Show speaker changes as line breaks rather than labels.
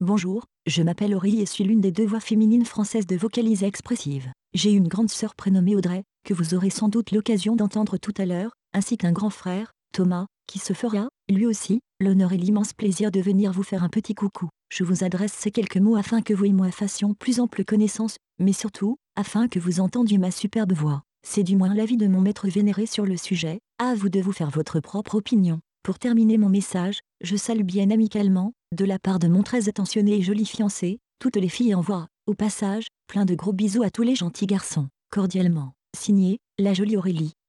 Bonjour, je m'appelle Aurélie et suis l'une des deux voix féminines françaises de Vocaliser Expressive. J'ai une grande sœur prénommée Audrey, que vous aurez sans doute l'occasion d'entendre tout à l'heure, ainsi qu'un grand frère, Thomas, qui se fera, lui aussi, l'honneur et l'immense plaisir de venir vous faire un petit coucou. Je vous adresse ces quelques mots afin que vous et moi fassions plus ample connaissance, mais surtout, afin que vous entendiez ma superbe voix. C'est du moins l'avis de mon maître vénéré sur le sujet, à vous de vous faire votre propre opinion. Pour terminer mon message, je salue bien amicalement, de la part de mon très attentionné et joli fiancé, toutes les filles envoient, au passage, plein de gros bisous à tous les gentils garçons. Cordialement, signé, la jolie Aurélie.